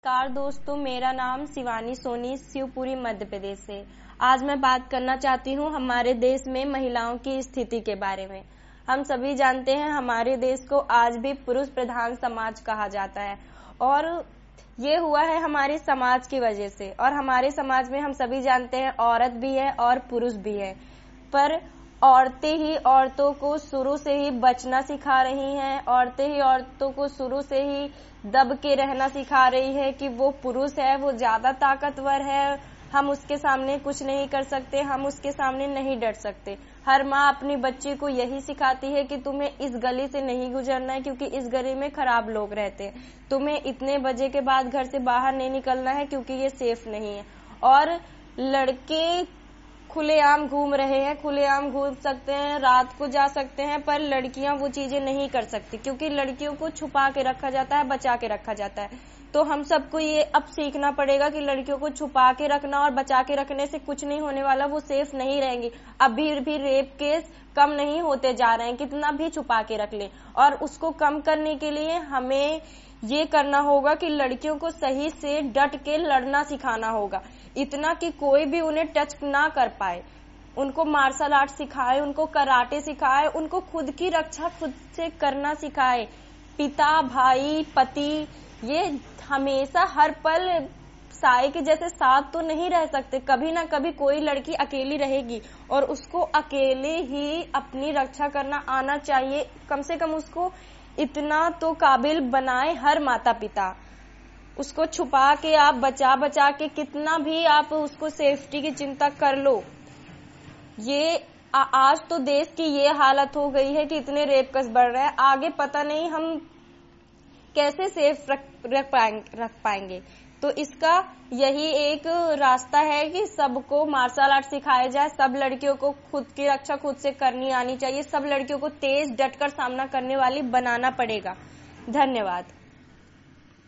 नमस्कार दोस्तों, मेरा नाम शिवानी सोनी शिवपुरी मध्य प्रदेश से। आज मैं बात करना चाहती हूँ हमारे देश में महिलाओं की स्थिति के बारे में। हम सभी जानते हैं हमारे देश को आज भी पुरुष प्रधान समाज कहा जाता है और ये हुआ है हमारे समाज की वजह से। और हमारे समाज में हम सभी जानते हैं औरत भी है और पुरुष भी है, पर औरतें ही औरतों को शुरू से ही बचना सिखा रही हैं। औरतें ही औरतों को शुरू से ही दब के रहना सिखा रही है कि वो पुरुष है, वो ज्यादा ताकतवर है, हम उसके सामने कुछ नहीं कर सकते, हम उसके सामने नहीं डट सकते। हर माँ अपनी बच्ची को यही सिखाती है कि तुम्हें इस गली से नहीं गुजरना है क्योंकि इस गली में खराब लोग रहते हैं, तुम्हें इतने बजे के बाद घर से बाहर नहीं निकलना है क्योंकि ये सेफ नहीं है। और लड़के खुलेआम घूम रहे हैं, खुलेआम घूम सकते हैं, रात को जा सकते हैं, पर लड़कियां वो चीजें नहीं कर सकती क्योंकि लड़कियों को छुपा के रखा जाता है, बचा के रखा जाता है। तो हम सबको ये अब सीखना पड़ेगा कि लड़कियों को छुपा के रखना और बचा के रखने से कुछ नहीं होने वाला, वो सेफ नहीं रहेंगी। अभी भी रेप केस कम नहीं होते जा रहे हैं, कितना भी छुपा के रख ले। और उसको कम करने के लिए हमें ये करना होगा कि लड़कियों को सही से डट के लड़ना सिखाना होगा, इतना कि कोई भी उन्हें टच ना कर पाए। उनको मार्शल आर्ट सिखाए, उनको कराटे सिखाए, उनको खुद की रक्षा खुद से करना सिखाए। पिता, भाई, पति ये हमेशा हर पल साए के जैसे साथ तो नहीं रह सकते। कभी ना कभी कोई लड़की अकेली रहेगी और उसको अकेले ही अपनी रक्षा करना आना चाहिए। कम से कम उसको इतना तो काबिल बनाए हर माता पिता। उसको छुपा के आप बचा के कितना भी आप उसको सेफ्टी की चिंता कर लो। ये आज तो देश की ये हालत हो गई है कि इतने रेप केस बढ़ रहे हैं, आगे पता नहीं हम कैसे सेफ रख पाएंगे। तो इसका यही एक रास्ता है कि सबको मार्शल आर्ट सिखाया जाए, सब लड़कियों को खुद की रक्षा खुद से करनी आनी चाहिए, सब लड़कियों को तेज डटकर सामना करने वाली बनाना पड़ेगा। धन्यवाद।